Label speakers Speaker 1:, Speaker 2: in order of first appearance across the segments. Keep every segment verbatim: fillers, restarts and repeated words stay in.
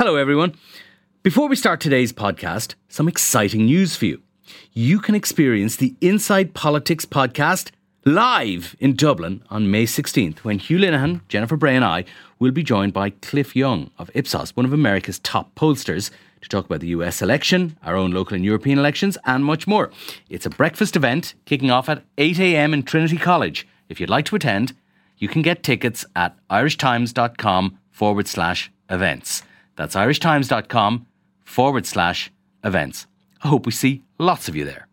Speaker 1: Hello everyone. Before we start today's podcast, some exciting news for you. You can experience the Inside Politics podcast live in Dublin on May sixteenth when Hugh Linehan, Jennifer Bray and I will be joined by Cliff Young of Ipsos, one of America's top pollsters, to talk about the U S election, our own local and European elections and much more. It's a breakfast event kicking off at eight a.m. in Trinity College. If you'd like to attend, you can get tickets at irishtimes.com forward slash events. That's irishtimes.com forward slash events. I hope we see lots of you there.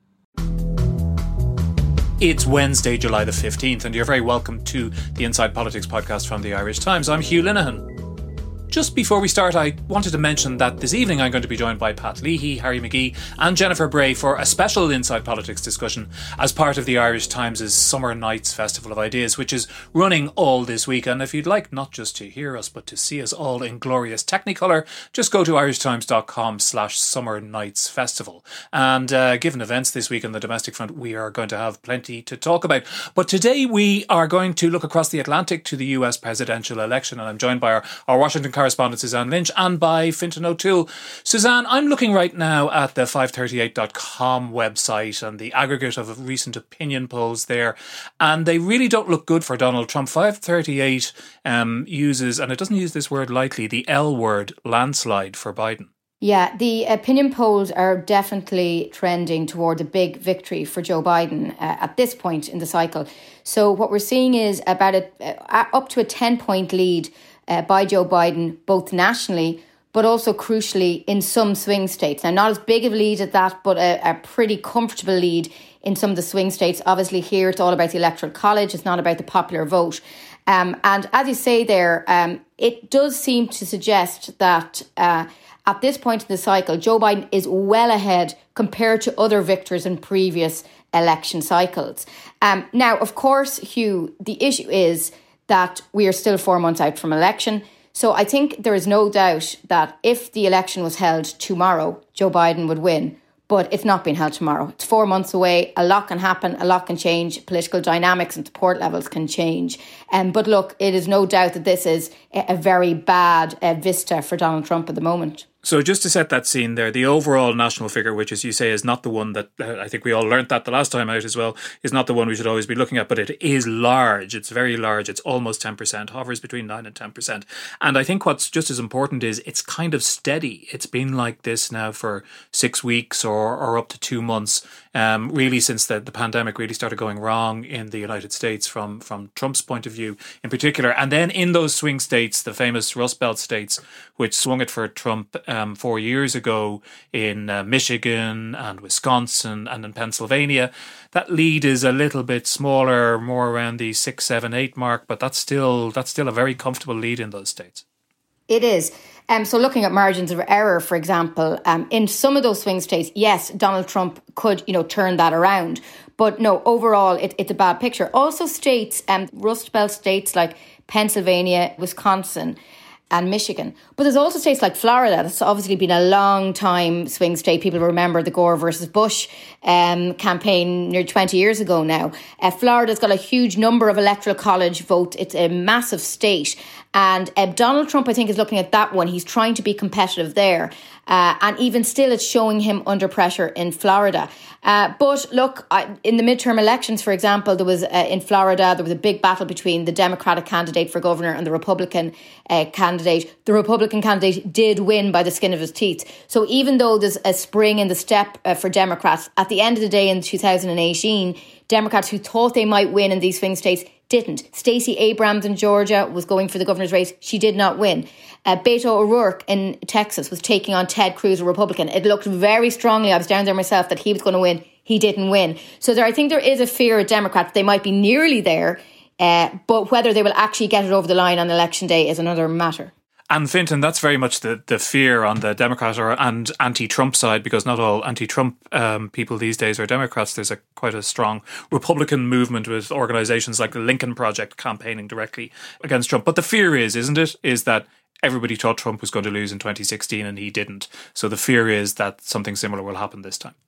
Speaker 2: It's Wednesday, July the fifteenth, and you're very welcome to the Inside Politics podcast from the Irish Times. I'm Hugh Linehan. Just before we start, I wanted to mention that this evening I'm going to be joined by Pat Leahy, Harry McGee and Jennifer Bray for a special Inside Politics discussion as part of the Irish Times' Summer Nights Festival of Ideas, which is running all this week. And if you'd like not just to hear us, but to see us all in glorious Technicolor, just go to irishtimes.com slash summer nights festival. And uh, given events this week on the domestic front, we are going to have plenty to talk about. But today we are going to look across the Atlantic to the U S presidential election. And I'm joined by our, our Washington correspondent Suzanne Lynch and by Fintan O'Toole. Suzanne, I'm looking right now at the five thirty-eight dot com website and the aggregate of recent opinion polls there, and they really don't look good for Donald Trump. five thirty-eight um, uses, and it doesn't use this word lightly, the L word, landslide for Biden.
Speaker 3: Yeah, the opinion polls are definitely trending toward a big victory for Joe Biden uh, at this point in the cycle. So what we're seeing is about a, uh, up to a ten-point lead uh, by Joe Biden, both nationally, but also crucially in some swing states. Now, not as big of a lead at that, but a, a pretty comfortable lead in some of the swing states. Obviously, here it's all about the Electoral College. It's not about the popular vote. Um, and as you say there, um, it does seem to suggest that uh, at this point in the cycle, Joe Biden is well ahead compared to other victors in previous election cycles. Um, now, of course, Hugh, the issue is that we are still four months out from election. So I think there is no doubt that if the election was held tomorrow, Joe Biden would win. But it's not being held tomorrow. It's four months away. A lot can happen. A lot can change. Political dynamics and support levels can change. Um, but look, it is no doubt that this is a, a very bad uh, vista for Donald Trump at the moment.
Speaker 2: So just to set that scene there, the overall national figure, which as you say is not the one that, uh, I think we all learnt that the last time out as well, is not the one we should always be looking at, but it is large. It's very large. It's almost ten percent, hovers between nine and ten percent. And I think what's just as important is it's kind of steady. It's been like this now for six weeks or, or up to two months, um, really since the, the pandemic really started going wrong in the United States from, from Trump's point of view in particular. And then in those swing states, the famous Rust Belt states, which swung it for Trump Um, four years ago in uh, Michigan and Wisconsin and in Pennsylvania, that lead is a little bit smaller, more around the six, seven, eight mark, but that's still that's still a very comfortable lead in those states.
Speaker 3: It is. Um, so looking at margins of error, for example, um, in some of those swing states, yes, Donald Trump could, you know, turn that around. But no, overall, it, it's a bad picture. Also states, um, Rust Belt states like Pennsylvania, Wisconsin, and Michigan. But there's also states like Florida. That's obviously been a long time swing state. People remember the Gore versus Bush um, campaign near twenty years ago now. Uh, Florida's got a huge number of electoral college votes. It's a massive state. And uh, Donald Trump, I think, is looking at that one. He's trying to be competitive there. Uh, and even still, it's showing him under pressure in Florida. Uh, but look, I, in the midterm elections, for example, there was uh, in Florida, there was a big battle between the Democratic candidate for governor and the Republican uh, candidate. The Republican candidate did win by the skin of his teeth. So even though there's a spring in the step uh, for Democrats, at the end of the day in two thousand eighteen, Democrats who thought they might win in these swing states didn't. Stacey Abrams in Georgia was going for the governor's race. She did not win. Uh, Beto O'Rourke in Texas was taking on Ted Cruz, a Republican. It looked very strongly, I was down there myself, that he was going to win. He didn't win. So there, I think there is a fear of Democrats. They might be nearly there, uh, but whether they will actually get it over the line on election day is another matter.
Speaker 2: And Fintan, that's very much the, the fear on the Democrat or and anti-Trump side, because not all anti-Trump um, people these days are Democrats. There's a quite a strong Republican movement with organisations like the Lincoln Project campaigning directly against Trump. But the fear is, isn't it, is that everybody thought Trump was going to lose in twenty sixteen and he didn't. So the fear is that something similar will happen this time.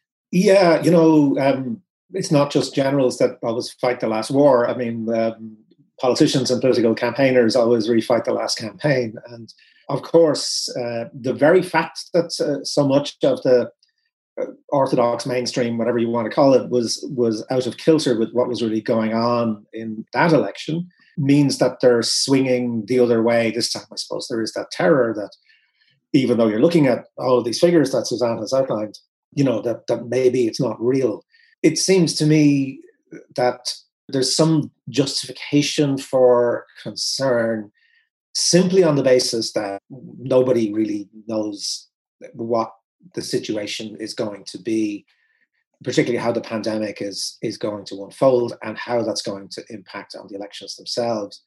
Speaker 4: Yeah, you know, um, it's not just generals that always fight the last war. I mean, um, politicians and political campaigners always refight the last campaign. And of course, uh, the very fact that uh, so much of the uh, orthodox mainstream, whatever you want to call it, was was out of kilter with what was really going on in that election means that they're swinging the other way this time. I suppose there is that terror that even though you're looking at all of these figures that Suzanne has outlined, you know, that, that maybe it's not real. It seems to me that there's some justification for concern simply on the basis that nobody really knows what the situation is going to be, particularly how the pandemic is, is going to unfold and how that's going to impact on the elections themselves.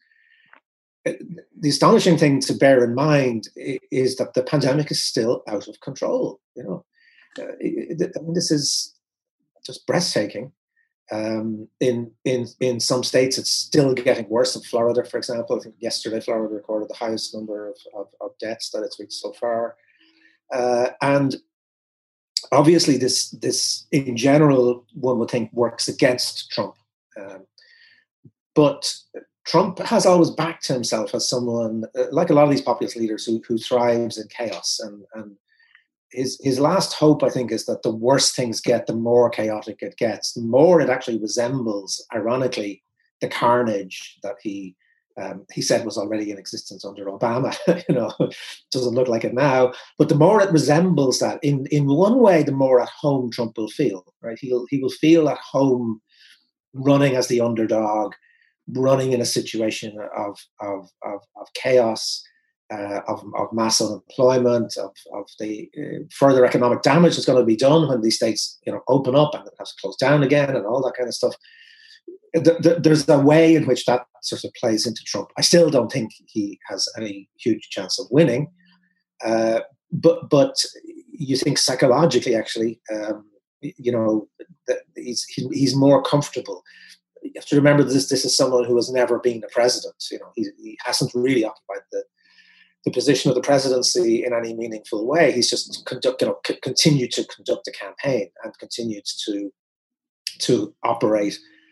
Speaker 4: The astonishing thing to bear in mind is that the pandemic is still out of control. You know, uh, it, I mean, this is just breathtaking. Um, in in in some states, it's still getting worse. In Florida, for example, I think yesterday Florida recorded the highest number of, of, of deaths that it's reached so far. Uh, and obviously, this this in general, one would think works against Trump. Um, but Trump has always backed himself as someone, uh, like a lot of these populist leaders, who who thrives in chaos. And, and his his last hope, I think, is that the worse things get, the more chaotic it gets, the more it actually resembles, ironically, the carnage that he um, he said was already in existence under Obama. You know, it doesn't look like it now, but the more it resembles that, in in one way, the more at home Trump will feel. Right, he'll he will feel at home running as the underdog, running in a situation of of of, of chaos, uh, of, of mass unemployment, of of the uh, further economic damage that's going to be done when these states, you know, open up and have to close down again, and all that kind of stuff. The, the, there's a way in which that sort of plays into Trump. I still don't think he has any huge chance of winning, uh, but but you think psychologically, actually, um, you know, that he's he, he's more comfortable. You have to remember this. This is someone who has never been a president. You know, he, he hasn't really occupied the, the position of the presidency in any meaningful way. He's just conduct, you know, c- continued to conduct a campaign and continued to to operate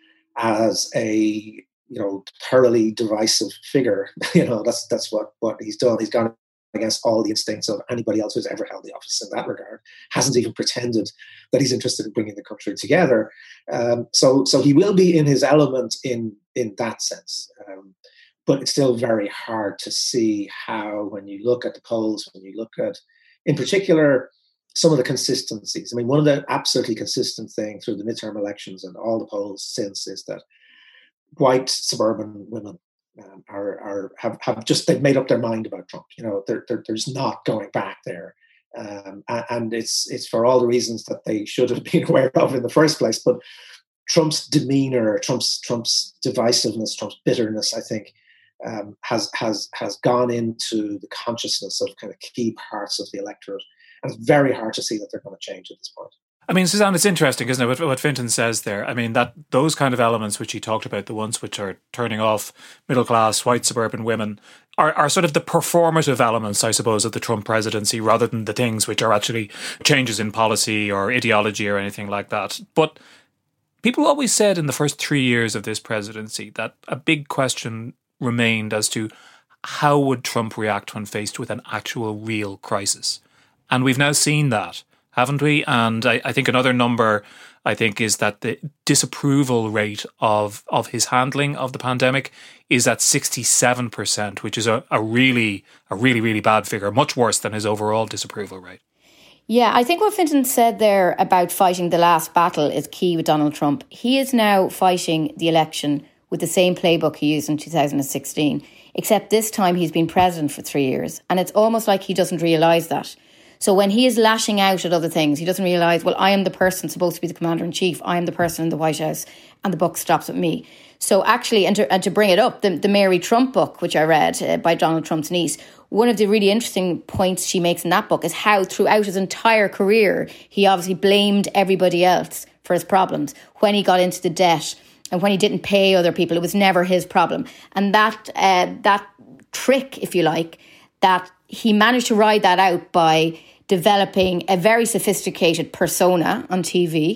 Speaker 4: as a, you know, thoroughly divisive figure. You know, that's that's what what he's done. He's gone against all the instincts of anybody else who's ever held the office in that regard. Hasn't even pretended that he's interested in bringing the country together. Um, so, so he will be in his element in in that sense. Um, but it's still very hard to see how, when you look at the polls, when you look at, in particular, some of the consistencies. I mean, one of the absolutely consistent things through the midterm elections and all the polls since is that white suburban women Um, are, are have, have just they've made up their mind about Trump. You know, they're, they're, there's not going back there, um, and it's it's for all the reasons that they should have been aware of in the first place. But Trump's demeanor, Trump's Trump's divisiveness, Trump's bitterness, I think, um, has has has gone into the consciousness of kind of key parts of the electorate, and it's very hard to see that they're going to change at this point.
Speaker 2: I mean, Suzanne, it's interesting, isn't it, what, what Fintan says there? I mean, that those kind of elements which he talked about, the ones which are turning off middle-class, white suburban women, are, are sort of the performative elements, I suppose, of the Trump presidency, rather than the things which are actually changes in policy or ideology or anything like that. But people always said in the first three years of this presidency that a big question remained as to how would Trump react when faced with an actual real crisis. And we've now seen that, haven't we? And I, I think another number, I think, is that the disapproval rate of, of his handling of the pandemic is at sixty-seven percent, which is a, a really, a really, really bad figure, much worse than his overall disapproval rate.
Speaker 3: Yeah, I think what Fintan said there about fighting the last battle is key with Donald Trump. He is now fighting the election with the same playbook he used in two thousand sixteen, except this time he's been president for three years. And it's almost like he doesn't realise that. So when he is lashing out at other things, he doesn't realise, well, I am the person supposed to be the commander-in-chief. I am the person in the White House, and the buck stops with me. So actually, and to, and to bring it up, the, the Mary Trump book, which I read uh, by Donald Trump's niece, one of the really interesting points she makes in that book is how throughout his entire career, he obviously blamed everybody else for his problems. When he got into the debt and when he didn't pay other people, it was never his problem. And that uh, that trick, if you like, that he managed to ride that out by developing a very sophisticated persona on T V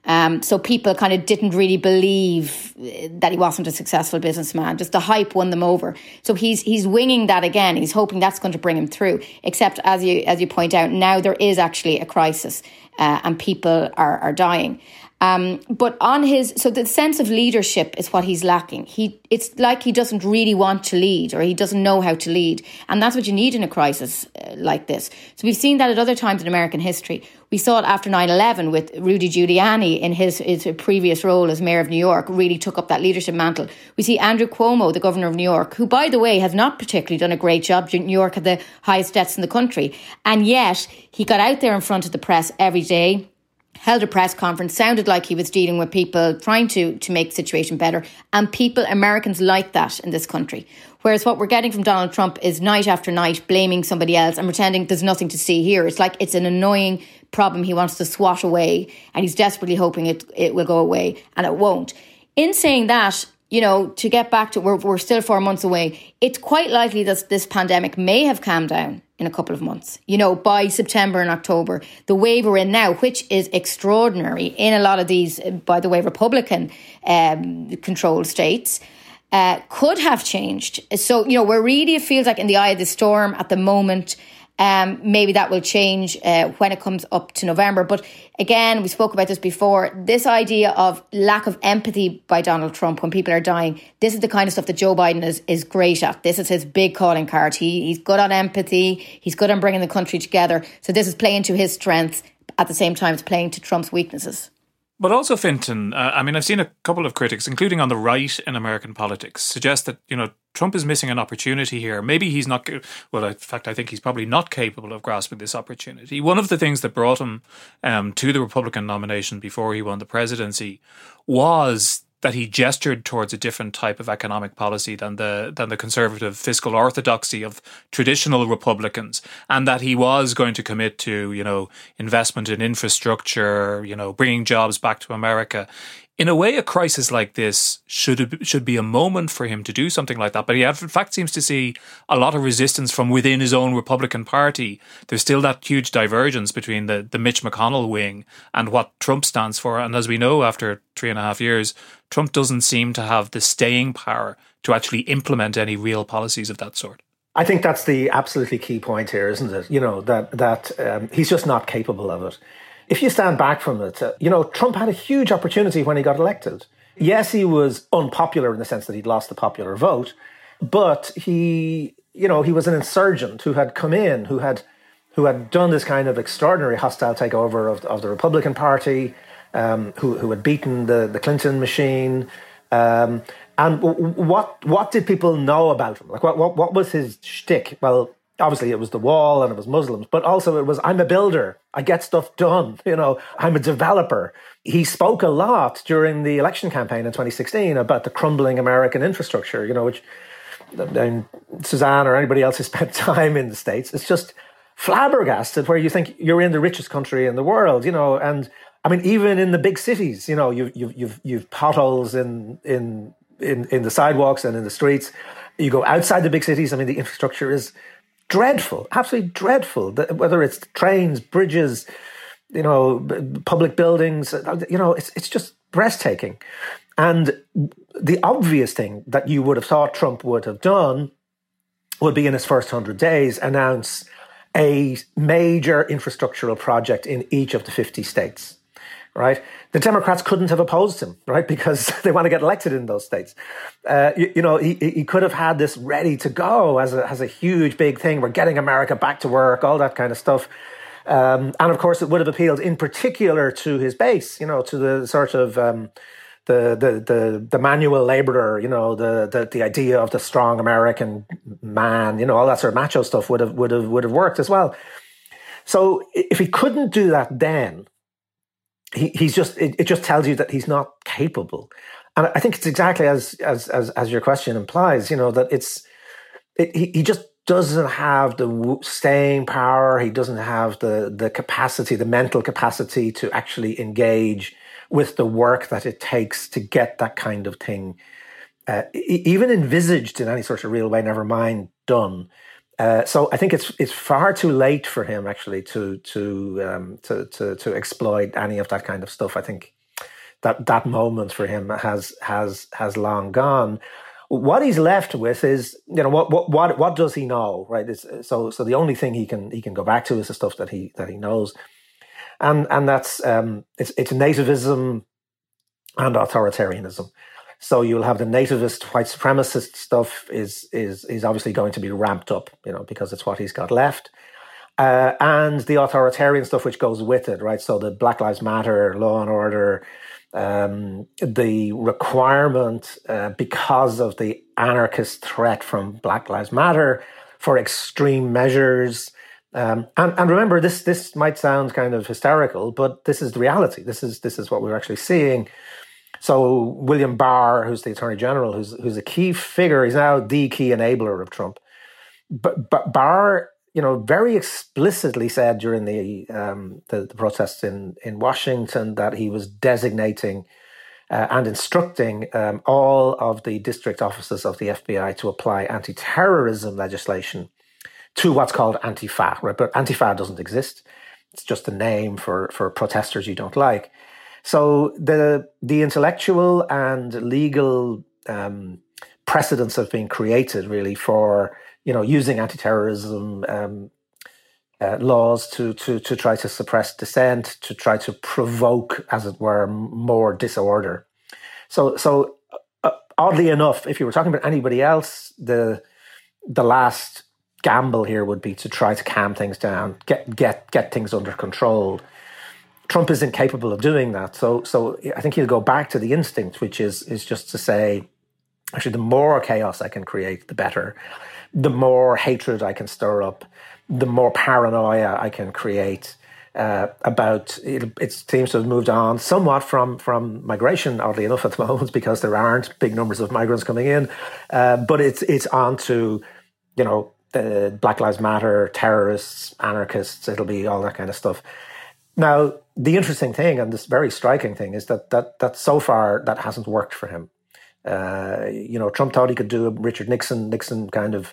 Speaker 3: Um, so people kind of didn't really believe that he wasn't a successful businessman. Just the hype won them over. So he's he's winging that again. He's hoping that's going to bring him through. Except as you as you point out, now there is actually a crisis, uh, and people are are dying. Um, but on his, so the sense of leadership is what he's lacking. He, it's like he doesn't really want to lead, or he doesn't know how to lead. And that's what you need in a crisis uh, like this. So we've seen that at other times in American history. We saw it after nine eleven with Rudy Giuliani in his, his previous role as mayor of New York, really took up that leadership mantle. We see Andrew Cuomo, the governor of New York, who, by the way, has not particularly done a great job. New York had the highest deaths in the country. And yet he got out there in front of the press every day, held a press conference, sounded like he was dealing with people, trying to, to make the situation better. And people, Americans like that in this country. Whereas what we're getting from Donald Trump is night after night blaming somebody else and pretending there's nothing to see here. It's like it's an annoying problem he wants to swat away, and he's desperately hoping it, it will go away, and it won't. In saying that, you know, to get back to, we're, we're still four months away, it's quite likely that this pandemic may have calmed down in a couple of months, you know, by September and October. The wave we're in now, which is extraordinary in a lot of these, by the way, Republican um, controlled states, uh, could have changed. So, you know, we're really, it feels like in the eye of the storm at the moment. Um, maybe that will change uh, when it comes up to November. But again, we spoke about this before, this idea of lack of empathy by Donald Trump when people are dying, this is the kind of stuff that Joe Biden is, is great at. This is his big calling card. He, he's good on empathy. He's good on bringing the country together. So this is playing to his strengths. At the same time, it's playing to Trump's weaknesses.
Speaker 2: But also, Fintan, uh, I mean, I've seen a couple of critics, including on the right in American politics, suggest that, you know, Trump is missing an opportunity here. Maybe he's not, well, in fact, I think he's probably not capable of grasping this opportunity. One of the things that brought him um, to the Republican nomination before he won the presidency was that he gestured towards a different type of economic policy than the than the conservative fiscal orthodoxy of traditional Republicans, and that he was going to commit to, you know, investment in infrastructure, you know, bringing jobs back to America. In a way, a crisis like this should should be a moment for him to do something like that. But he, in fact, seems to see a lot of resistance from within his own Republican Party. There's still that huge divergence between the, the Mitch McConnell wing and what Trump stands for. And as we know, after three and a half years, Trump doesn't seem to have the staying power to actually implement any real policies of that sort.
Speaker 5: I think that's the absolutely key point here, isn't it? You know, that, that um, he's just not capable of it. If you stand back from it, uh, you know, Trump had a huge opportunity when he got elected. Yes, he was unpopular in the sense that he'd lost the popular vote, but he, you know, he was an insurgent who had come in, who had who had done this kind of extraordinary hostile takeover of, of the Republican Party, um, who, who had beaten the, the Clinton machine. Um, and w- what what did people know about him? Like, what what, what was his shtick? Well, obviously, it was the wall and it was Muslims, but also it was, I'm a builder. I get stuff done. You know, I'm a developer. He spoke a lot during the election campaign in twenty sixteen about the crumbling American infrastructure, you know, which and Suzanne or anybody else who spent time in the States, it's just flabbergasted where you think you're in the richest country in the world, you know, and I mean, even in the big cities, you know, you've, you've, you've, you've potholes in, in, in, in the sidewalks and in the streets. You go outside the big cities, I mean, the infrastructure is dreadful, absolutely dreadful. Whether it's trains, bridges, you know, public buildings, you know, it's it's just breathtaking. And the obvious thing that you would have thought Trump would have done would be in his first hundred days announce a major infrastructural project in each of the fifty states. Right, the Democrats couldn't have opposed him, right, because they want to get elected in those states. Uh, you, you know, he, he could have had this ready to go as a as a huge big thing. We're getting America back to work, all that kind of stuff, um, and of course, it would have appealed in particular to his base. You know, to the sort of um, the, the the the manual laborer. You know, the, the the idea of the strong American man. You know, all that sort of macho stuff would have would have would have worked as well. So if he couldn't do that then. He, he's just, it, it just tells you that he's not capable. And I think it's exactly as, as, as, as your question implies, you know, that it's, it, he, he just doesn't have the staying power. He doesn't have the, the capacity, the mental capacity to actually engage with the work that it takes to get that kind of thing, uh, even envisaged in any sort of real way, never mind done. Uh, so I think it's it's far too late for him actually to to um, to, to to exploit any of that kind of stuff. I think that that moment for him has has has long gone. What he's left with is, you know, what what what what does he know, right? It's, so so the only thing he can he can go back to is the stuff that he that he knows, and and that's um, it's it's nativism and authoritarianism. So you'll have the nativist white supremacist stuff is is is obviously going to be ramped up, you know, because it's what he's got left. Uh, and the authoritarian stuff which goes with it, right? So the Black Lives Matter, law and order, um, the requirement, uh, because of the anarchist threat from Black Lives Matter, for extreme measures. Um, and, and remember, this this might sound kind of hysterical, but this is the reality. This is this is what we're actually seeing. So William Barr, who's the Attorney General, who's who's a key figure, he's now the key enabler of Trump. But, but Barr, you know, very explicitly said during the um, the, the protests in, in Washington that he was designating uh, and instructing um, all of the district offices of the F B I to apply anti-terrorism legislation to what's called Antifa, right? But Antifa doesn't exist. It's just a name for, for protesters you don't like. So the the intellectual and legal um, precedents have been created really for, you know, using anti-terrorism um, uh, laws to to to try to suppress dissent, to try to provoke, as it were, more disorder. So so uh, oddly enough, if you were talking about anybody else, the the last gamble here would be to try to calm things down, get get get things under control. Trump is incapable of doing that. So so I think he'll go back to the instinct, which is is just to say, actually, the more chaos I can create, the better. The more hatred I can stir up, the more paranoia I can create uh, about, it, it seems to have moved on somewhat from, from migration, oddly enough, at the moment, because there aren't big numbers of migrants coming in. Uh, but it's it's on to, you know, the Black Lives Matter, terrorists, anarchists, it'll be all that kind of stuff. Now, the interesting thing, and this very striking thing, is that that that so far that hasn't worked for him. Uh, you know, Trump thought he could do a Richard Nixon. Nixon kind of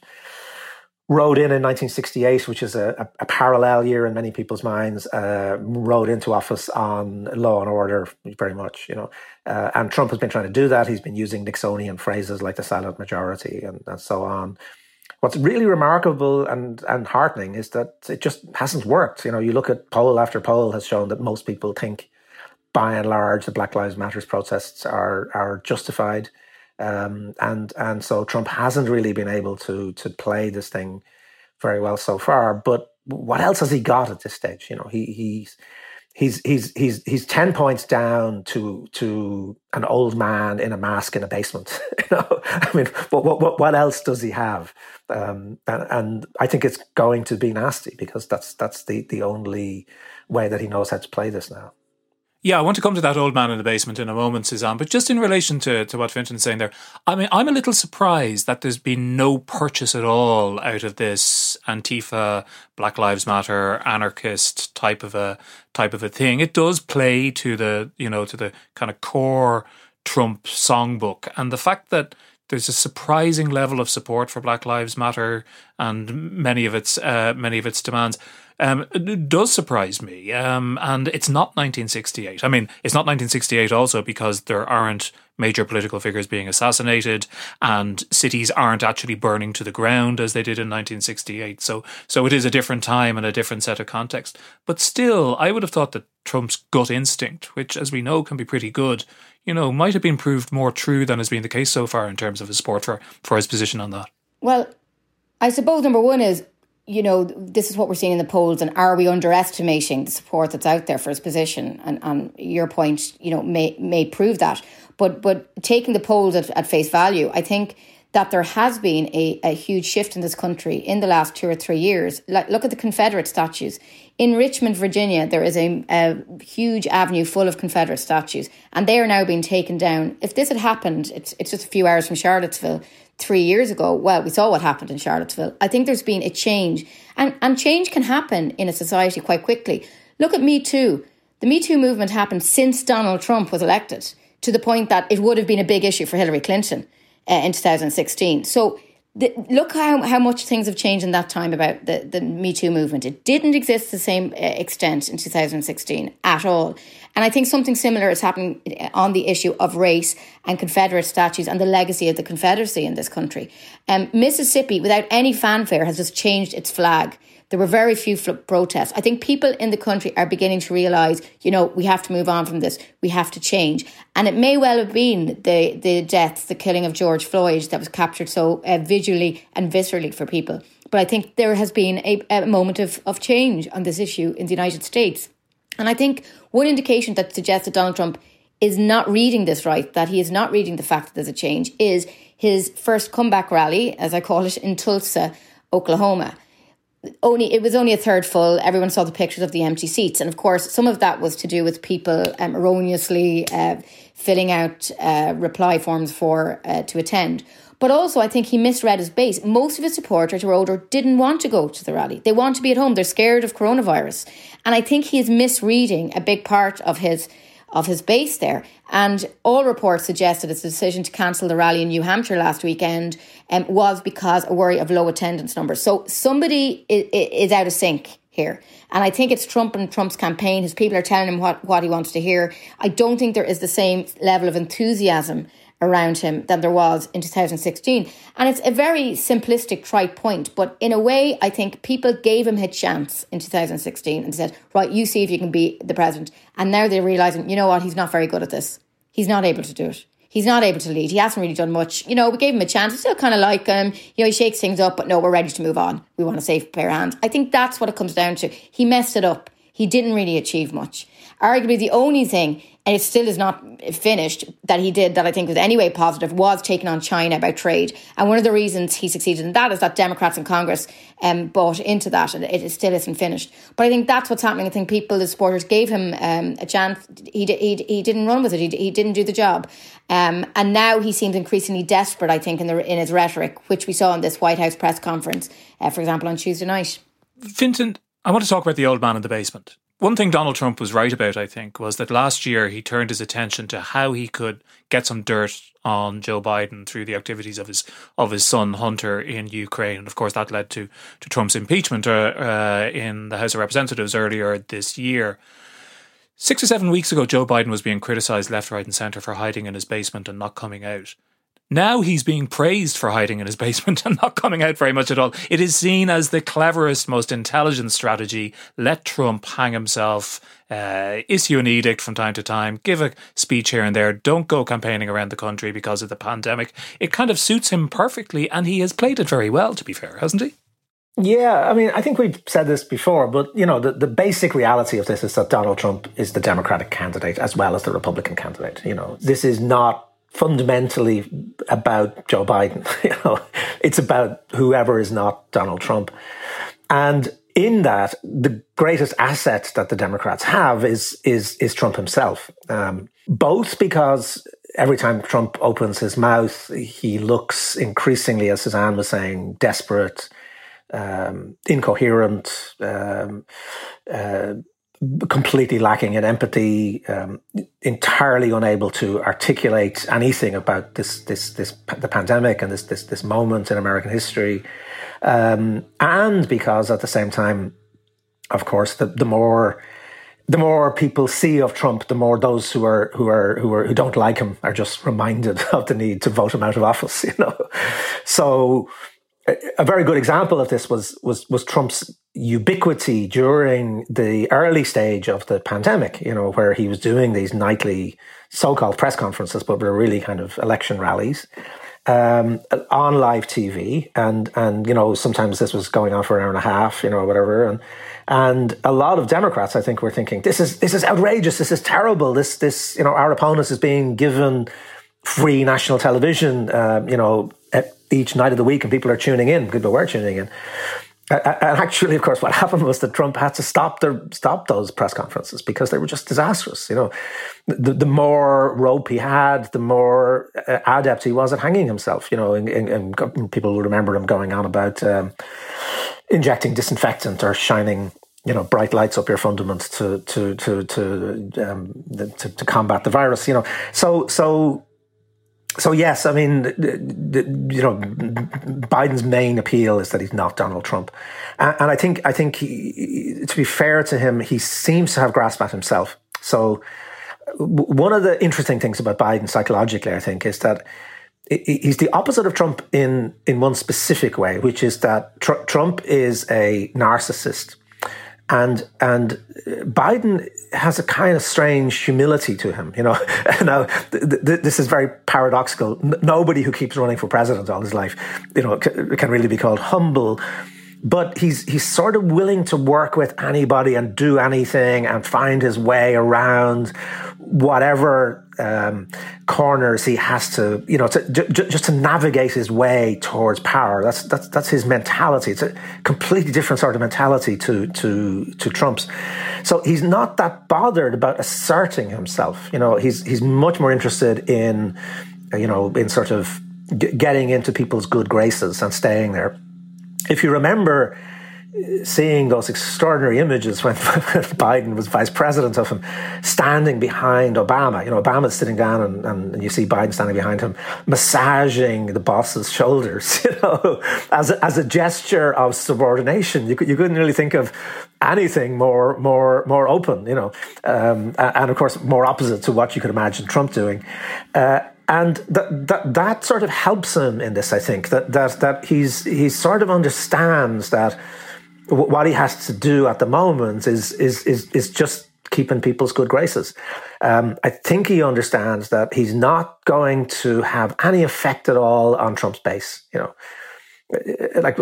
Speaker 5: rode in in nineteen sixty-eight, which is a, a, a parallel year in many people's minds, uh, rode into office on law and order very much, you know. Uh, and Trump has been trying to do that. He's been using Nixonian phrases like the silent majority and, and so on. What's really remarkable and, and heartening is that it just hasn't worked. You know, you look at poll after poll has shown that most people think, by and large, the Black Lives Matter protests are are justified. Um, and and so Trump hasn't really been able to to play this thing very well so far. But what else has he got at this stage? You know, he he's he's he's he's he's ten points down to to an old man in a mask in a basement. You know, I mean, what what what else does he have? Um, and, and I think it's going to be nasty because that's that's the the only way that he knows how to play this now.
Speaker 2: Yeah, I want to come to that old man in the basement in a moment, Suzanne, but just in relation to, to what Fintan's saying there, I mean, I'm a little surprised that there's been no purchase at all out of this Antifa, Black Lives Matter, anarchist type of a type of a thing. It does play to the, you know, to the kind of core Trump songbook, and the fact that there's a surprising level of support for Black Lives Matter and many of its uh, many of its demands. Um, it does surprise me, um, and it's not nineteen sixty-eight. I mean, it's not nineteen sixty-eight also because there aren't major political figures being assassinated and cities aren't actually burning to the ground as they did in nineteen sixty-eight. So so it is a different time and a different set of context. But still, I would have thought that Trump's gut instinct, which as we know can be pretty good, you know, might have been proved more true than has been the case so far in terms of his support for, for his position on that.
Speaker 3: Well, I suppose number one is, you know, this is what we're seeing in the polls, and are we underestimating the support that's out there for his position? And, and your point, you know, may may prove that. But but taking the polls at, at face value, I think that there has been a, a huge shift in this country in the last two or three years. Like, look at the Confederate statues. In Richmond, Virginia, there is a, a huge avenue full of Confederate statues, and they are now being taken down. If this had happened, it's it's just a few hours from Charlottesville, three years ago, well, we saw what happened in Charlottesville. I think there's been a change, and, and change can happen in a society quite quickly. Look at Me Too. The Me Too movement happened since Donald Trump was elected, to the point that it would have been a big issue for Hillary Clinton uh, in two thousand sixteen. So the, look how, how much things have changed in that time about the, the Me Too movement. It didn't exist to the same extent in two thousand sixteen at all. And I think something similar is happening on the issue of race and Confederate statues and the legacy of the Confederacy in this country. Um, Mississippi, without any fanfare, has just changed its flag. There were very few protests. I think people in the country are beginning to realise, you know, we have to move on from this. We have to change. And it may well have been the, the death, the killing of George Floyd that was captured so uh, visually and viscerally for people. But I think there has been a, a moment of, of change on this issue in the United States. And I think one indication that suggests that Donald Trump is not reading this right, that he is not reading the fact that there's a change, is his first comeback rally, as I call it, in Tulsa, Oklahoma. Only it was only a third full. Everyone saw the pictures of the empty seats. And of course, some of that was to do with people um, erroneously uh, filling out uh, reply forms for uh, to attend. But also, I think he misread his base. Most of his supporters who were older didn't want to go to the rally. They want to be at home. They're scared of coronavirus. And I think he is misreading a big part of his of his base there. And all reports suggest that his decision to cancel the rally in New Hampshire last weekend um, was because a worry of low attendance numbers. So somebody is, is out of sync here. And I think it's Trump and Trump's campaign. His people are telling him what, what he wants to hear. I don't think there is the same level of enthusiasm around him than there was in two thousand sixteen. And it's a very simplistic, trite point. But in a way, I think people gave him a chance in two thousand sixteen and said, right, you see if you can be the president. And now they're realising, you know what, he's not very good at this. He's not able to do it. He's not able to lead. He hasn't really done much. You know, we gave him a chance. We still kind of like him. You know, he shakes things up, but no, we're ready to move on. We want a safe pair of hands. I think that's what it comes down to. He messed it up. He didn't really achieve much. Arguably the only thing, and it still is not finished, that he did that I think was anyway positive, was taking on China about trade. And one of the reasons he succeeded in that is that Democrats in Congress um, bought into that, and it still isn't finished. But I think that's what's happening. I think people, the supporters, gave him um, a chance. He, he he didn't run with it. He, he didn't do the job. Um, and now he seems increasingly desperate, I think, in, the, in his rhetoric, which we saw in this White House press conference, uh, for example, on Tuesday night.
Speaker 2: Fintan, I want to talk about the old man in the basement. One thing Donald Trump was right about, I think, was that last year he turned his attention to how he could get some dirt on Joe Biden through the activities of his of his son Hunter in Ukraine. And of course that led to, to Trump's impeachment uh, uh, in the House of Representatives earlier this year. Six or seven weeks ago, Joe Biden was being criticised left, right and centre for hiding in his basement and not coming out. Now he's being praised for hiding in his basement and not coming out very much at all. It is seen as the cleverest, most intelligent strategy. Let Trump hang himself, uh, issue an edict from time to time, give a speech here and there. Don't go campaigning around the country because of the pandemic. It kind of suits him perfectly, and he has played it very well, to be fair, hasn't he?
Speaker 5: Yeah, I mean, I think we've said this before, but, you know, the, the basic reality of this is that Donald Trump is the Democratic candidate as well as the Republican candidate. You know, this is not fundamentally about Joe Biden. You know, it's about whoever is not Donald Trump. And in that, the greatest asset that the Democrats have is is is Trump himself. Um, both because every time Trump opens his mouth, he looks increasingly, as Suzanne was saying, desperate, um, incoherent, um, uh, completely lacking in empathy, um, entirely unable to articulate anything about this, this, this, the pandemic and this, this, this moment in American history, um, and because at the same time, of course, the, the more, the more people see of Trump, the more those who are who are who are who don't like him are just reminded of the need to vote him out of office. You know, so a very good example of this was was was Trump's ubiquity during the early stage of the pandemic, you know, where he was doing these nightly so-called press conferences, but were really kind of election rallies um, on live T V. And, and, you know, sometimes this was going on for an hour and a half, you know, whatever. And, and a lot of Democrats, I think, were thinking, this is, this is outrageous. This is terrible. This, this, you know, our opponent is being given free national television, uh, you know, at each night of the week, and people are tuning in. People were tuning in. And actually, of course, what happened was that Trump had to stop their stop those press conferences because they were just disastrous. You know, the, the more rope he had, the more adept he was at hanging himself. You know, and, and, and people will remember him going on about um, injecting disinfectant or shining, you know, bright lights up your fundament to to to to um, to, to combat the virus. You know, so so. so yes, I mean, you know, Biden's main appeal is that he's not Donald Trump, and, and I think I think he, to be fair to him, he seems to have grasped that himself. So one of the interesting things about Biden psychologically, I think, is that he's the opposite of Trump in in one specific way, which is that tr- Trump is a narcissist. And and Biden has a kind of strange humility to him, you know. Now, th- th- this is very paradoxical. N- nobody who keeps running for president all his life, you know, c- can really be called humble. But he's he's sort of willing to work with anybody and do anything and find his way around whatever um, corners he has to, you know, to, j- just to navigate his way towards power. That's that's that's his mentality. It's a completely different sort of mentality to to to Trump's. So he's not that bothered about asserting himself. You know, he's he's much more interested in, you know, in sort of g- getting into people's good graces and staying there. If you remember seeing those extraordinary images when Biden was vice president of him, standing behind Obama, you know, Obama's sitting down and, and you see Biden standing behind him, massaging the boss's shoulders, you know, as a, as a gesture of subordination. You, you couldn't really think of anything more more more open, you know, um, and of course more opposite to what you could imagine Trump doing. Uh, And that, that that sort of helps him in this, I think, that that that he's he sort of understands that what he has to do at the moment is is is is just keeping people's good graces. Um, I think he understands that he's not going to have any effect at all on Trump's base. You know, like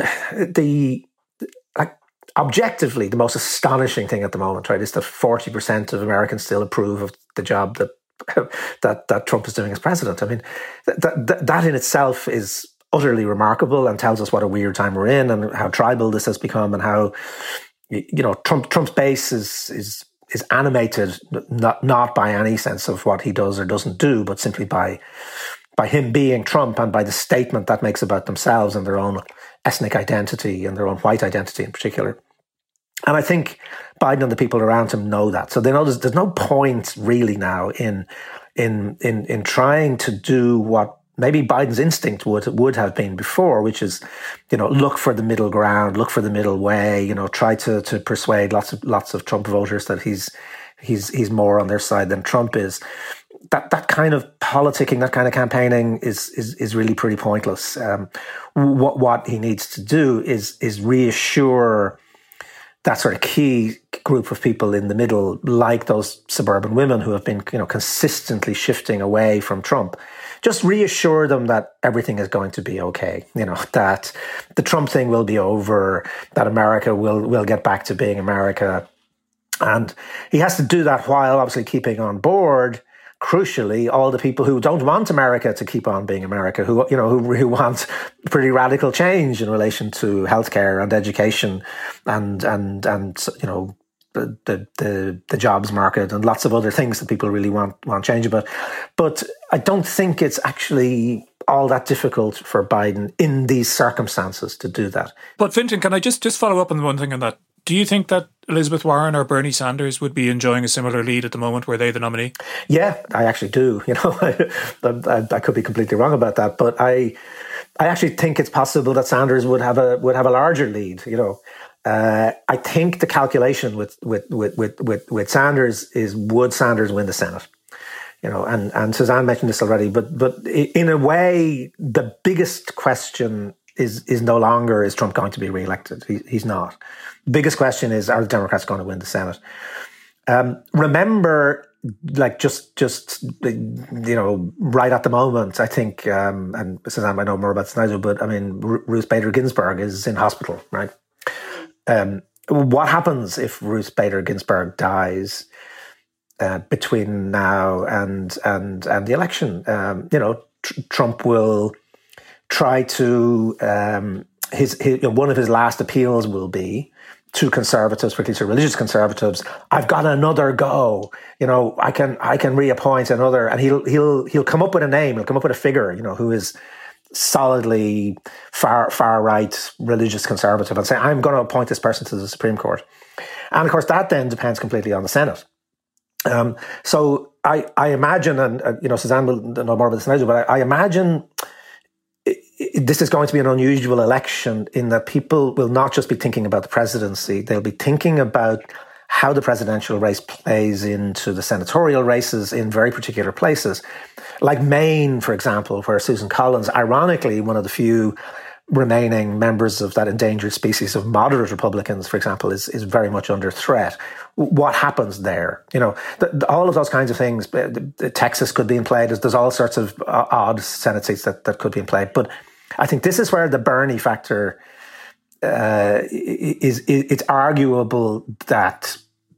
Speaker 5: the like objectively, the most astonishing thing at the moment, right, is that forty percent of Americans still approve of the job that. that that Trump is doing as president. I mean, that, that that in itself is utterly remarkable and tells us what a weird time we're in and how tribal this has become and how, you know, Trump Trump's base is is is animated not not by any sense of what he does or doesn't do, but simply by by him being Trump and by the statement that makes about themselves and their own ethnic identity and their own white identity in particular. And I think Biden and the people around him know that. So they know there's, there's no point really now in in in in trying to do what maybe Biden's instinct would would have been before, which is, you know, look for the middle ground, look for the middle way, you know, try to to persuade lots of lots of Trump voters that he's he's he's more on their side than Trump is. That that kind of politicking, that kind of campaigning is is is really pretty pointless. Um, what what he needs to do is is reassure that sort of key group of people in the middle, like those suburban women who have been, you know, consistently shifting away from Trump. Just reassure them that everything is going to be okay. You know, that the Trump thing will be over, that America will will get back to being America. And he has to do that while obviously keeping on board, crucially, all the people who don't want America to keep on being America, who, you know, who, who want pretty radical change in relation to healthcare and education and, and, and, you know, the, the, the, the jobs market and lots of other things that people really want, want change about. But I don't think it's actually all that difficult for Biden in these circumstances to do that.
Speaker 2: But Fintan, can I just, just follow up on the one thing on that? Do you think that Elizabeth Warren or Bernie Sanders would be enjoying a similar lead at the moment? Were they the nominee?
Speaker 5: Yeah, I actually do. You know, I, I, I could be completely wrong about that, but I, I actually think it's possible that Sanders would have a would have a larger lead. You know, uh, I think the calculation with with with with with, with Sanders is, would Sanders win the Senate? You know, and and Suzanne mentioned this already, but but in a way, the biggest question is is no longer is Trump going to be reelected? He, he's not. The biggest question is, are the Democrats going to win the Senate? Um, remember, like just just you know, right at the moment, I think, um, and Suzanne might know more about this than I do, but I mean, Ruth Bader Ginsburg is in hospital, right? Um, what happens if Ruth Bader Ginsburg dies uh, between now and and and the election? Um, you know, tr- Trump will try to um, his, his you know, one of his last appeals will be to conservatives, particularly to religious conservatives. I've got another go. You know, I can I can reappoint another, and he'll he'll he'll come up with a name. He'll come up with a figure. You know, who is solidly far far right religious conservative, and say, I'm going to appoint this person to the Supreme Court. And of course, that then depends completely on the Senate. Um, so I, I imagine, and uh, you know, Suzanne will know more about this than I do, but I, I imagine it, it, this is going to be an unusual election in that people will not just be thinking about the presidency; they'll be thinking about how the presidential race plays into the senatorial races in very particular places, like Maine, for example, where Susan Collins, ironically, one of the few remaining members of that endangered species of moderate Republicans, for example, is is very much under threat. What happens there? You know, the, the, all of those kinds of things. The, the Texas could be in play. There's, there's all sorts of odd Senate seats that, that could be in play. But I think this is where the Bernie factor uh, is, is. It's arguable that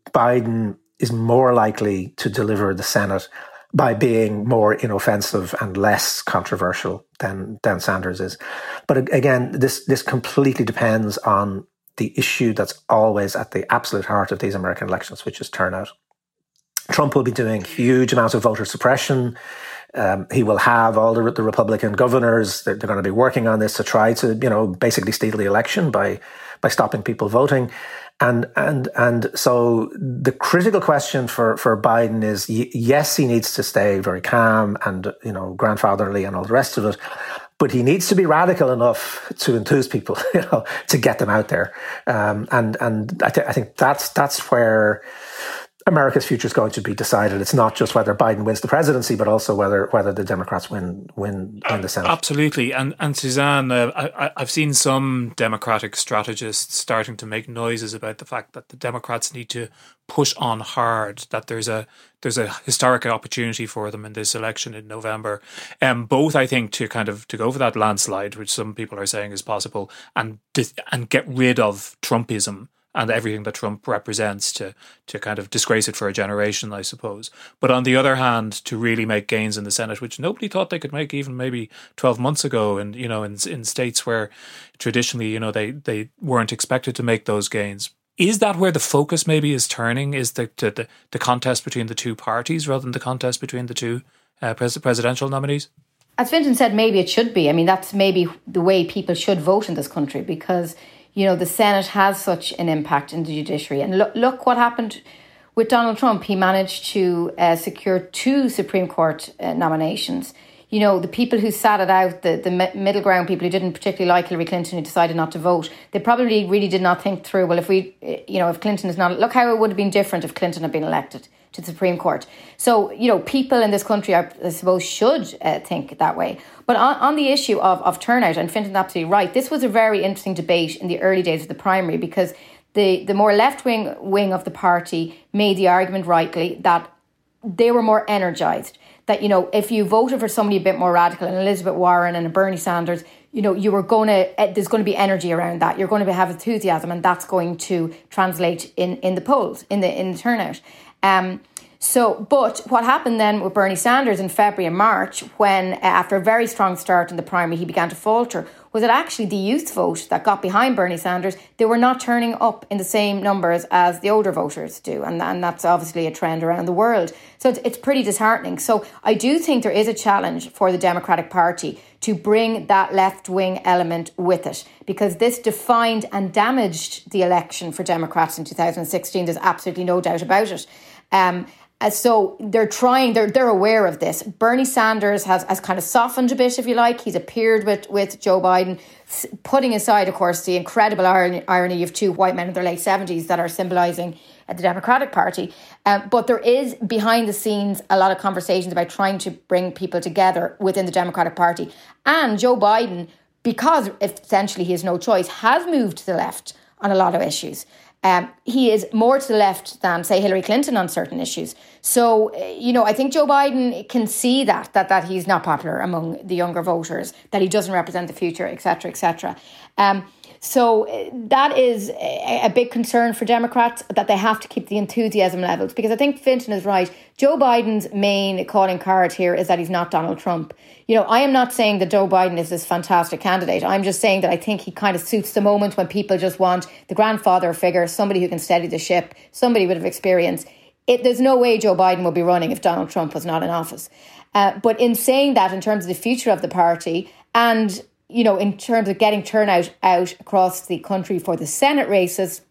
Speaker 5: Biden is more likely to deliver the Senate by being more inoffensive and less controversial than, than Sanders is. But again, this, this completely depends on the issue that's always at the absolute heart of these American elections, which is turnout. Trump will be doing huge amounts of voter suppression. Um, he will have all the, the Republican governors. They're, they're going to be working on this to try to, you know, basically steal the election by by stopping people voting. And and and so the critical question for, for Biden is, y- yes, he needs to stay very calm and, you know, grandfatherly and all the rest of it, but he needs to be radical enough to enthuse people, you know, to get them out there. Um, and and I, th- I think that's that's where America's future is going to be decided. It's not just whether Biden wins the presidency, but also whether whether the Democrats win win, win the Senate.
Speaker 2: Absolutely. And and Suzanne, uh, I, I've seen some Democratic strategists starting to make noises about the fact that the Democrats need to push on hard, that there's a there's a historic opportunity for them in this election in November. Um, both, I think, to kind of to go for that landslide, which some people are saying is possible, and and get rid of Trumpism and everything that Trump represents, to to kind of disgrace it for a generation, I suppose. But on the other hand, to really make gains in the Senate, which nobody thought they could make even maybe twelve months ago, and you know, in in states where traditionally, you know, they they weren't expected to make those gains. Is that where the focus maybe is turning? Is the the, the contest between the two parties rather than the contest between the two uh, pres- presidential nominees?
Speaker 3: As Fintan said, maybe it should be. I mean, that's maybe the way people should vote in this country, because you know, the Senate has such an impact in the judiciary. And look, look what happened with Donald Trump. He managed to uh, secure two Supreme Court uh, nominations. You know, the people who sat it out, the, the middle ground people who didn't particularly like Hillary Clinton, who decided not to vote, they probably really did not think through, well, if we, you know, if Clinton is not, look how it would have been different if Clinton had been elected to the Supreme Court. So, you know, people in this country, are, I suppose, should uh, think that way. But on, on the issue of, of turnout, and Fintan's absolutely right, this was a very interesting debate in the early days of the primary, because the, the more left-wing wing of the party made the argument rightly that they were more energised. That, you know, if you voted for somebody a bit more radical, an Elizabeth Warren and a Bernie Sanders, you know, you were going to, uh, there's going to be energy around that. You're going to have enthusiasm, and that's going to translate in, in the polls, in the in the turnout. Um, so, but what happened then with Bernie Sanders in February and March, when uh, after a very strong start in the primary, he began to falter, was that actually the youth vote that got behind Bernie Sanders, they were not turning up in the same numbers as the older voters do. And, and that's obviously a trend around the world. So it's, it's pretty disheartening. So I do think there is a challenge for the Democratic Party to bring that left-wing element with it, because this defined and damaged the election for Democrats in two thousand sixteen. There's absolutely no doubt about it. Um, Uh, so they're trying, they're they're aware of this. Bernie Sanders has, has kind of softened a bit, if you like. He's appeared with, with Joe Biden, putting aside, of course, the incredible irony, irony of two white men in their late seventies that are symbolising uh, the Democratic Party. Um, but there is, behind the scenes, a lot of conversations about trying to bring people together within the Democratic Party. And Joe Biden, because essentially he has no choice, has moved to the left on a lot of issues. Um, he is more to the left than, say, Hillary Clinton on certain issues. So, you know, I think Joe Biden can see that, that that he's not popular among the younger voters, that he doesn't represent the future, et cetera, et cetera. Um, so that is a, a big concern for Democrats, that they have to keep the enthusiasm levels. Because I think Fintan is right. Joe Biden's main calling card here is that he's not Donald Trump. You know, I am not saying that Joe Biden is this fantastic candidate. I'm just saying that I think he kind of suits the moment when people just want the grandfather figure, somebody who can steady the ship, somebody with experience. It, there's no way Joe Biden will be running if Donald Trump was not in office. Uh, but in saying that, in terms of the future of the party, and, you know, in terms of getting turnout out across the country for the Senate races,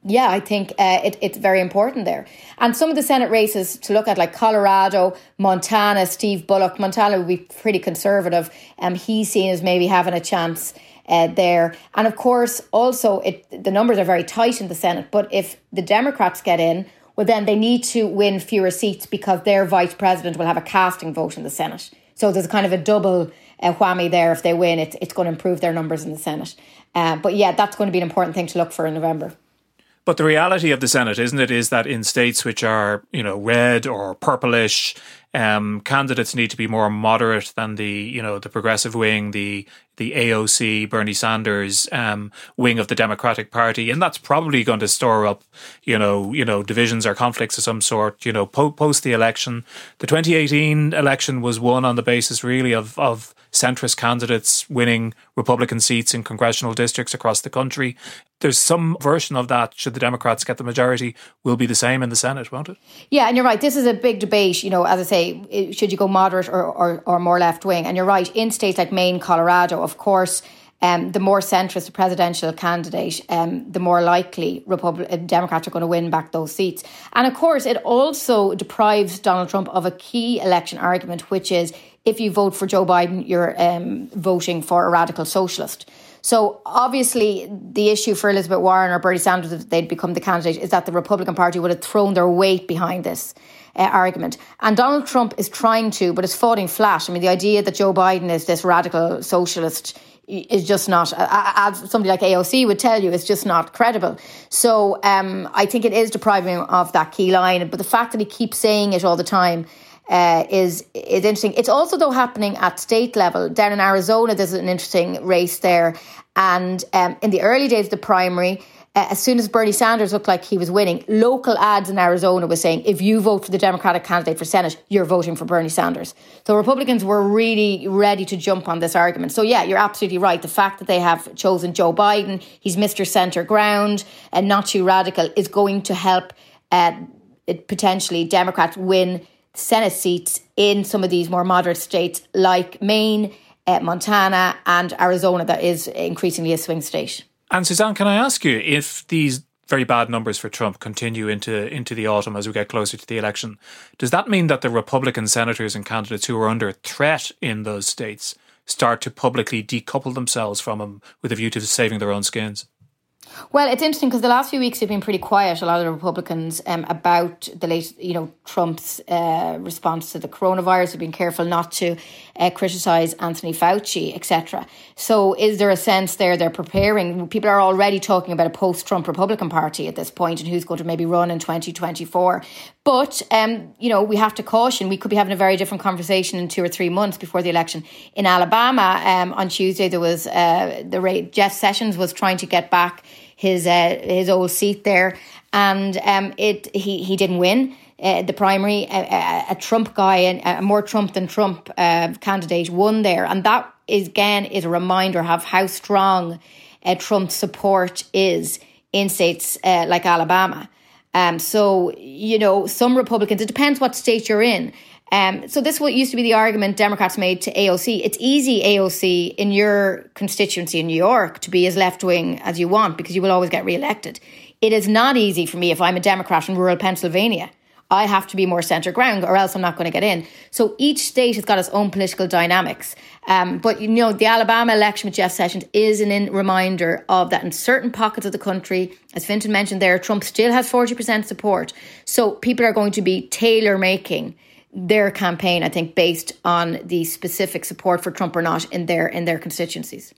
Speaker 3: Yeah, I think uh, it, it's very important there. And some of the Senate races to look at, like Colorado, Montana, Steve Bullock. Montana would be pretty conservative. Um, he's seen as maybe having a chance uh, there. And of course, also, it, the numbers are very tight in the Senate. But if the Democrats get in, well, then they need to win fewer seats because their vice president will have a casting vote in the Senate. So there's kind of a double uh, whammy there. If they win, it's, it's going to improve their numbers in the Senate. Uh, but yeah, that's going to be an important thing to look for in November.
Speaker 2: But the reality of the Senate, isn't it, is that in states which are, you know, red or purplish, um, candidates need to be more moderate than the, you know, the progressive wing, the the A O C, Bernie Sanders um, wing of the Democratic Party, and that's probably going to store up, you know, you know, divisions or conflicts of some sort, you know, po- post the election. The twenty eighteen election was won on the basis really of of centrist candidates winning Republican seats in congressional districts across the country. There's some version of that, should the Democrats get the majority, will be the same in the Senate, won't it?
Speaker 3: Yeah, and you're right. This is a big debate, you know, as I say, should you go moderate or, or, or more left-wing? And you're right, in states like Maine, Colorado, of course, um, the more centrist the presidential candidate, um, the more likely Republic- Democrats are going to win back those seats. And of course, it also deprives Donald Trump of a key election argument, which is if you vote for Joe Biden, you're um, voting for a radical socialist. So obviously the issue for Elizabeth Warren or Bernie Sanders, if they'd become the candidate, is that the Republican Party would have thrown their weight behind this uh, argument. And Donald Trump is trying to, but it's falling flat. I mean, the idea that Joe Biden is this radical socialist is just not, as somebody like A O C would tell you, it's just not credible. So um, I think it is depriving him of that key line. But the fact that he keeps saying it all the time Uh, is is interesting. It's also, though, happening at state level. Down in Arizona, there's an interesting race there. And um, in the early days of the primary, uh, as soon as Bernie Sanders looked like he was winning, local ads in Arizona were saying, if you vote for the Democratic candidate for Senate, you're voting for Bernie Sanders. So Republicans were really ready to jump on this argument. So yeah, you're absolutely right. The fact that they have chosen Joe Biden, he's Mister Centre Ground and not too radical, is going to help uh, it potentially Democrats win Senate seats in some of these more moderate states like Maine, uh, Montana and Arizona, that is increasingly a swing state.
Speaker 2: And Suzanne, can I ask you, if these very bad numbers for Trump continue into into the autumn as we get closer to the election, does that mean that the Republican senators and candidates who are under threat in those states start to publicly decouple themselves from him with a view to saving their own skins?
Speaker 3: Well, it's interesting because the last few weeks have been pretty quiet, a lot of the Republicans, um, about the late, you know, Trump's uh, response to the coronavirus. They've been careful not to uh, criticise Anthony Fauci, et cetera. So is there a sense there they're preparing? People are already talking about a post-Trump Republican Party at this point and who's going to maybe run in twenty twenty-four. But, um, you know, we have to caution. We could be having a very different conversation in two or three months before the election. In Alabama, um, on Tuesday, there was uh, the rate, Jeff Sessions was trying to get back his uh, his old seat there, and um, it he he didn't win uh, the primary. A, a Trump guy, and a more Trump than Trump uh, candidate won there, and that is again is a reminder of how strong uh, Trump's support is in states uh, like Alabama. Um, so you know, some Republicans. It depends what state you're in. Um, so this is what used to be the argument Democrats made to A O C. It's easy, A O C, in your constituency in New York to be as left-wing as you want because you will always get re-elected. It is not easy for me if I'm a Democrat in rural Pennsylvania. I have to be more centre ground or else I'm not going to get in. So each state has got its own political dynamics. Um, but, you know, the Alabama election with Jeff Sessions is an in reminder of that in certain pockets of the country, as Fintan mentioned there, Trump still has forty percent support. So people are going to be tailor-making their campaign, I think, based on the specific support for Trump or not in their in their constituencies.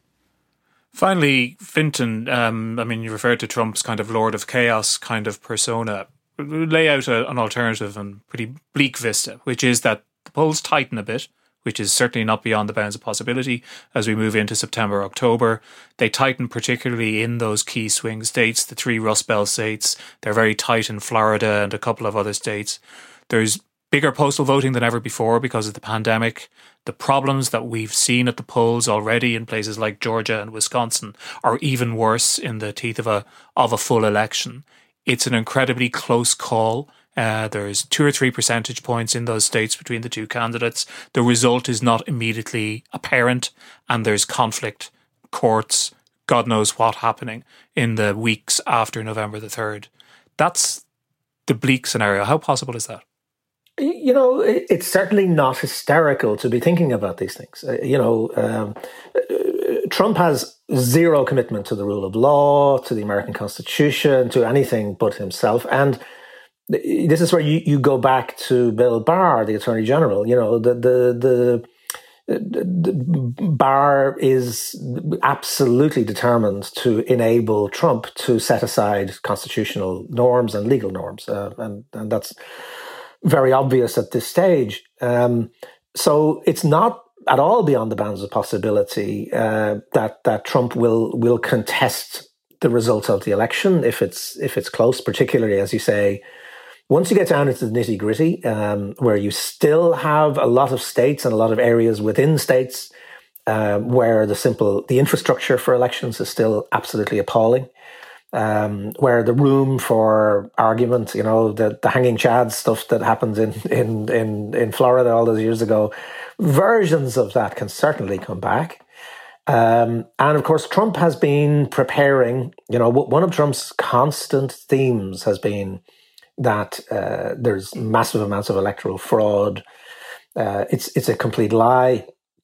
Speaker 2: Finally, Fintan, um, I mean, you referred to Trump's kind of Lord of Chaos kind of persona. Lay out a, an alternative and pretty bleak vista, which is that the polls tighten a bit, which is certainly not beyond the bounds of possibility as we move into September, October. They tighten particularly in those key swing states, the three Rust Belt states. They're very tight in Florida and a couple of other states. There's bigger postal voting than ever before because of the pandemic. The problems that we've seen at the polls already in places like Georgia and Wisconsin are even worse in the teeth of a of a full election. It's an incredibly close call. Uh, there's two or three percentage points in those states between the two candidates. The result is not immediately apparent, and there's conflict. Courts, God knows what happening in the weeks after November the third. That's the bleak scenario. How possible is that?
Speaker 5: You know, it's certainly not hysterical to be thinking about these things. You know, um, Trump has zero commitment to the rule of law, to the American Constitution, to anything but himself. And this is where you, you go back to Bill Barr, the Attorney General. You know, the the the, the Barr is absolutely determined to enable Trump to set aside constitutional norms and legal norms, uh, and and that's very obvious at this stage. Um, so it's not at all beyond the bounds of possibility uh, that that Trump will will contest the result of the election if it's if it's close, particularly, as you say, once you get down into the nitty gritty, um, where you still have a lot of states and a lot of areas within states uh, where the simple the infrastructure for elections is still absolutely appalling. Um, where the room for argument, you know, the, the hanging chads stuff that happened in, in, in, in Florida all those years ago, versions of that can certainly come back. Um, and of course, Trump has been preparing, you know, one of Trump's constant themes has been that uh, there's massive amounts of electoral fraud. Uh, it's, it's a complete lie.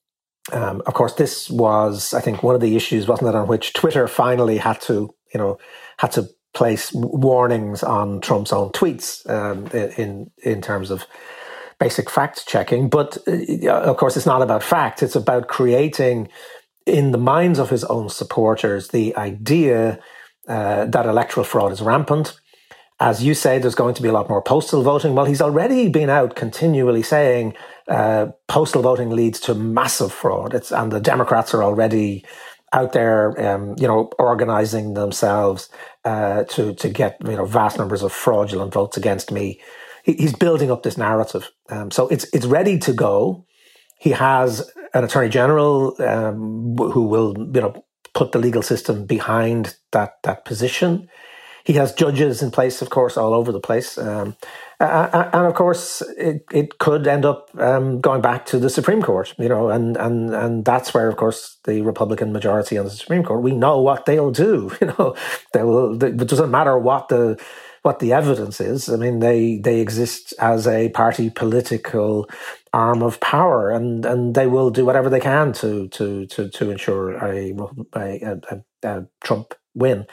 Speaker 5: Um, of course, this was, I think, one of the issues, wasn't it, on which Twitter finally had to, you know, had to place warnings on Trump's own tweets um, in in terms of basic fact checking. But uh, of course, it's not about fact. It's about creating in the minds of his own supporters the idea uh, that electoral fraud is rampant. As you say, there's going to be a lot more postal voting. Well, he's already been out continually saying uh, postal voting leads to massive fraud. It's, and the Democrats are already out there, um, you know, organizing themselves uh, to to get, you know, vast numbers of fraudulent votes against me. He, he's building up this narrative, um, so it's it's ready to go. He has an attorney general um, who will, you know, put the legal system behind that that position. He has judges in place, of course, all over the place. Um, uh, and of course, it, it could end up um, going back to the Supreme Court, you know, and, and, and that's where, of course, the Republican majority on the Supreme Court, we know what they'll do. You know, they will, they, it doesn't matter what the, what the evidence is. I mean, they, they exist as a party political arm of power, and, and they will do whatever they can to, to, to, to ensure a, a, a, a Trump win.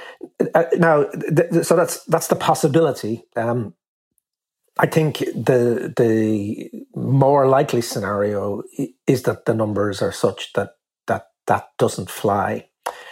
Speaker 5: Uh, now, th- so that's that's the possibility. Um, I think the the more likely scenario is that the numbers are such that that that doesn't fly.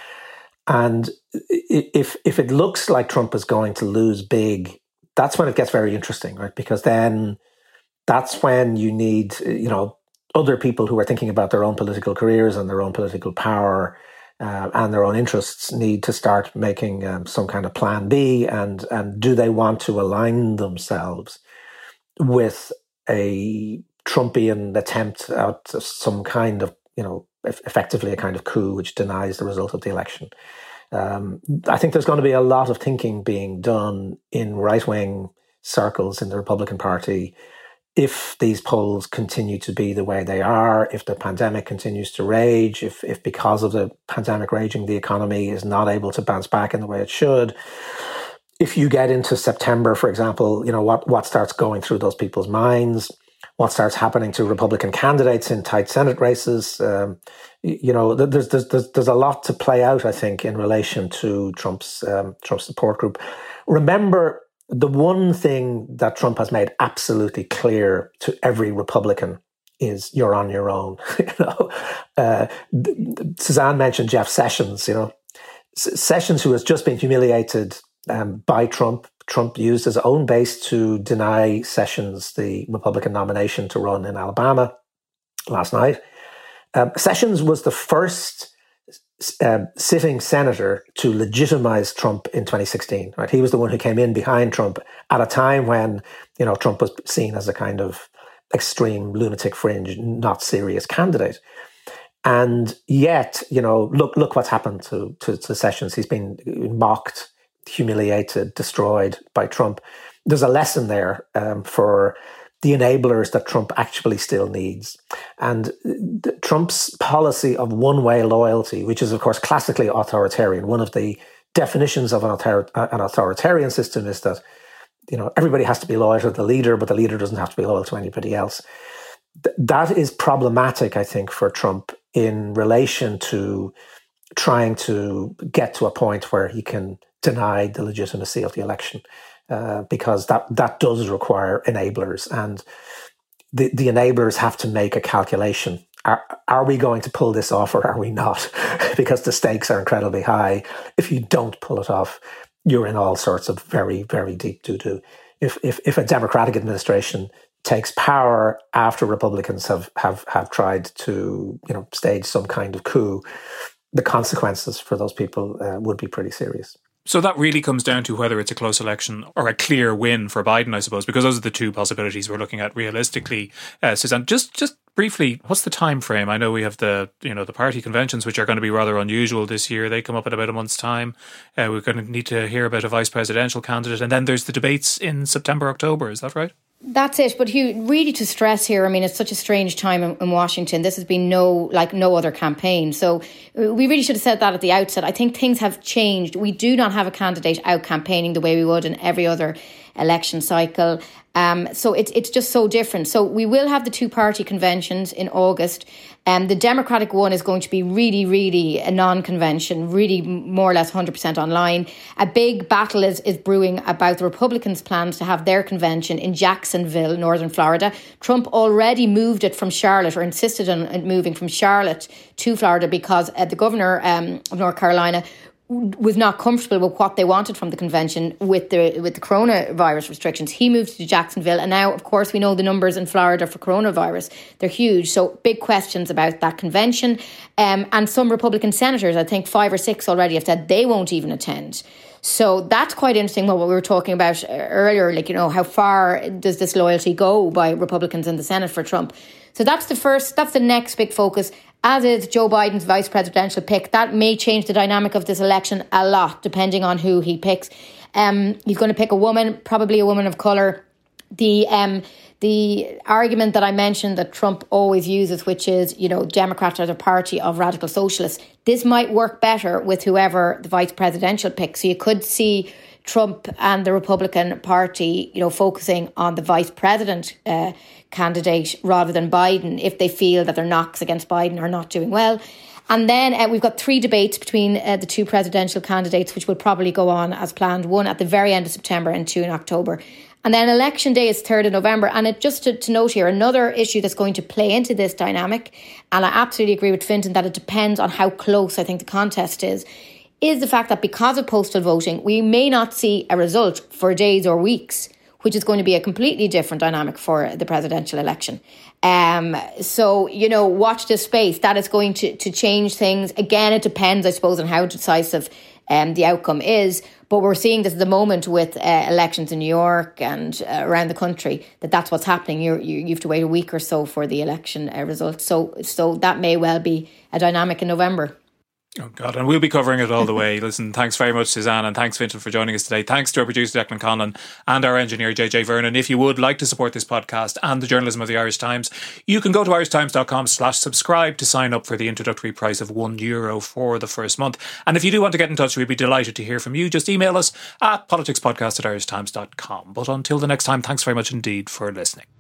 Speaker 5: And if if it looks like Trump is going to lose big, that's when it gets very interesting, right? Because then that's when you need, you know, other people who are thinking about their own political careers and their own political power Uh, and their own interests need to start making um, some kind of plan B, and and do they want to align themselves with a Trumpian attempt at some kind of, you know, effectively a kind of coup which denies the result of the election. Um, I think there's going to be a lot of thinking being done in right-wing circles in the Republican Party if these polls continue to be the way they are, if the pandemic continues to rage, if if because of the pandemic raging, the economy is not able to bounce back in the way it should. If you get into September, for example, you know, what, what starts going through those people's minds, what starts happening to Republican candidates in tight Senate races. Um, you know, there's, there's, there's, there's a lot to play out, I think, in relation to Trump's, um, Trump's support group. Remember, the one thing that Trump has made absolutely clear to every Republican is you're on your own. you know, uh, Suzanne mentioned Jeff Sessions. You know, S- Sessions, who has just been humiliated um, by Trump. Trump used his own base to deny Sessions the Republican nomination to run in Alabama last night. Um, Sessions was the first Uh, sitting senator to legitimize Trump in twenty sixteen. Right, he was the one who came in behind Trump at a time when, you know, Trump was seen as a kind of extreme lunatic fringe, not serious candidate. And yet, you know, look look what's happened to to, to Sessions. He's been mocked, humiliated, destroyed by Trump. There's a lesson there um, for the enablers that Trump actually still needs. And the, Trump's policy of one-way loyalty, which is, of course, classically authoritarian, one of the definitions of an, author- an authoritarian system is that, you know, everybody has to be loyal to the leader, but the leader doesn't have to be loyal to anybody else. Th- that is problematic, I think, for Trump in relation to trying to get to a point where he can deny the legitimacy of the election. Uh, because that, that does require enablers, and the, the enablers have to make a calculation. Are, are we going to pull this off or are we not? Because the stakes are incredibly high. If you don't pull it off, you're in all sorts of very, very deep doo-doo. If, if, if a Democratic administration takes power after Republicans have, have, have tried to, you know, stage some kind of coup, the consequences for those people uh, would be pretty serious.
Speaker 2: So that really comes down to whether it's a close election or a clear win for Biden, I suppose, because those are the two possibilities we're looking at realistically. Uh, Suzanne, just just briefly, what's the time frame? I know we have the you know the party conventions, which are going to be rather unusual this year. They come up in about a month's time. Uh, we're going to need to hear about a vice presidential candidate, and then there's the debates in September, October. Is that right?
Speaker 3: That's it. But Hugh, really to stress here, I mean, it's such a strange time in, in Washington. This has been no, like no other campaign. So we really should have said that at the outset. I think things have changed. We do not have a candidate out campaigning the way we would in every other election cycle. Um, so it's it's just so different. So we will have the two-party conventions in August. Um, the Democratic one is going to be really, really a non-convention, really more or less one hundred percent online. A big battle is, is brewing about the Republicans' plans to have their convention in Jacksonville, northern Florida. Trump already moved it from Charlotte, or insisted on it moving from Charlotte to Florida, because uh, the governor um, of North Carolina was not comfortable with what they wanted from the convention with the with the coronavirus restrictions. He moved to Jacksonville, and now, of course, we know the numbers in Florida for coronavirus. They're huge. So big questions about that convention. Um, and some Republican senators, I think five or six already, have said they won't even attend. So that's quite interesting. Well, what we were talking about earlier, like, you know, how far does this loyalty go by Republicans in the Senate for Trump? So that's the first, that's the next big focus, as is Joe Biden's vice presidential pick. That may change the dynamic of this election a lot, depending on who he picks. Um, he's going to pick a woman, probably a woman of colour. The um, the argument that I mentioned that Trump always uses, which is, you know, Democrats are the party of radical socialists. This might work better with whoever the vice presidential picks. So you could see Trump and the Republican Party, you know, focusing on the vice president uh, candidate rather than Biden, if they feel that their knocks against Biden are not doing well. And then uh, we've got three debates between uh, the two presidential candidates, which will probably go on as planned, one at the very end of September and two in October. And then election day is third of November. And it, just to, to note here, another issue that's going to play into this dynamic, and I absolutely agree with Fintan that it depends on how close I think the contest is, is the fact that because of postal voting, we may not see a result for days or weeks, which is going to be a completely different dynamic for the presidential election. Um, so, you know, watch this space. That is going to, to change things. Again, it depends, I suppose, on how decisive um, the outcome is. But we're seeing this at the moment with uh, elections in New York and uh, around the country, that that's what's happening. You're, you you have to wait a week or so for the election uh, results. So, so that may well be a dynamic in November.
Speaker 2: Oh, God. And we'll be covering it all the way. Listen, thanks very much, Suzanne, and thanks, Fintan, for joining us today. Thanks to our producer, Declan Conlon, and our engineer, J J Vernon. If you would like to support this podcast and the journalism of the Irish Times, you can go to irishtimes.com slash subscribe to sign up for the introductory price of one euro for the first month. And if you do want to get in touch, we'd be delighted to hear from you. Just email us at politicspodcast at irishtimes dot com. But until the next time, thanks very much indeed for listening.